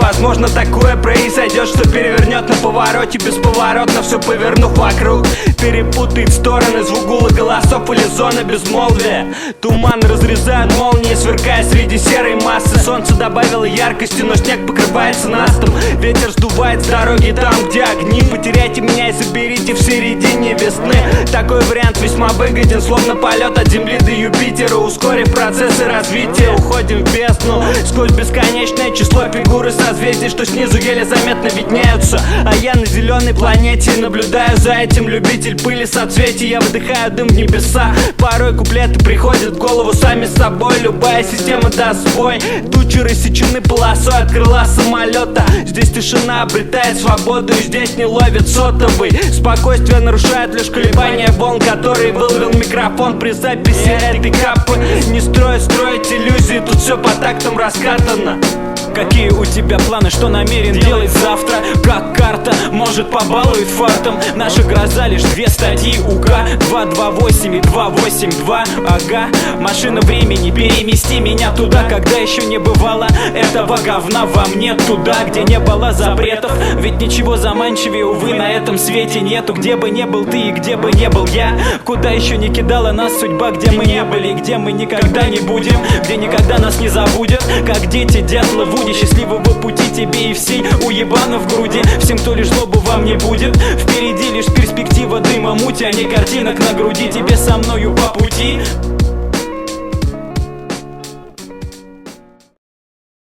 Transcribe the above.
возможно такое произойдет, что перевернет на повороте бесповоротно, все повернув вокруг. Перепутает стороны, звук гула голосов или зона безмолвия. Туман разрезает молнии, сверкая среди серой массы. Солнце добавило яркости, но снег покрывается настом. Ветер сдувает с дороги там, где огни. Потеряйте меня и заберите в середине весны. Такой вариант весьма выгоден, словно полет от Земли до Юпитера. Ускорив процессы развития, уходим в бездну. Сквозь бесконечное число фигуры созвездий, что снизу еле заметно виднеются. А я на зеленой планете наблюдаю за этим. Любитель пыли соцветий, я выдыхаю дым в небеса. Порой куплеты приходят в голову сами собой. Любая система даст сбой. Тучи рассечены полосой от крыла самолета. Здесь тишина обретает свободу, и здесь не ловит сотовый. Спокойствие нарушает лишь колебания волн, которые выловил микрофон при записи этой капы. Не строить иллюзии, тут все по тактам раскатано. Какие у тебя планы, что намерен делать завтра? Как карта, может побалует фартом. Наша гроза лишь 2 статьи УК 228 и 282. Ага, машина времени, перемести меня туда, когда еще не бывало этого говна во мне. Туда, где не было запретов. Ведь ничего заманчивее, увы, на этом свете нету. Где бы не был ты и где бы не был я, куда еще не кидала нас судьба, где мы не были, где мы никогда не будем, где никогда нас не забудет. Как дети, дятлы в уде, счастливого пути тебе и всей уебана в груди. Всем, кто лишь злобу вам не будет. Впереди лишь перспектива дыма, мути, а не картинок на груди. Тебе со мною по пути.